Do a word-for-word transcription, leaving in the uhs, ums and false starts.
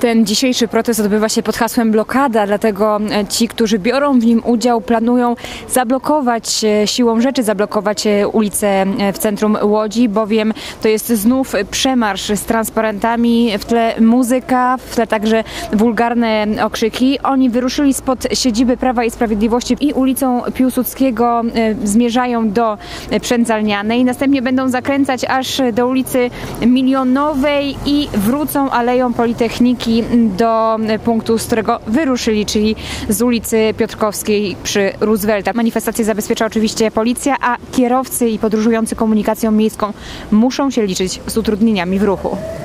Ten dzisiejszy protest odbywa się pod hasłem blokada, dlatego ci, którzy biorą w nim udział, planują zablokować, siłą rzeczy zablokować ulice w centrum Łodzi, bowiem to jest znów przemarsz z transparentami, w tle muzyka, w tle także wulgarne okrzyki. Oni wyruszyli spod siedziby Prawa i Sprawiedliwości i ulicą Piłsudskiego zmierzają do Przędzalnianej. Następnie będą zakręcać aż do ulicy Milionowej i wrócą Aleją Politechniki do punktu, z którego wyruszyli, czyli z ulicy Piotrkowskiej przy Roosevelta. Manifestację zabezpiecza oczywiście policja, a kierowcy i podróżujący komunikacją miejską muszą się liczyć z utrudnieniami w ruchu.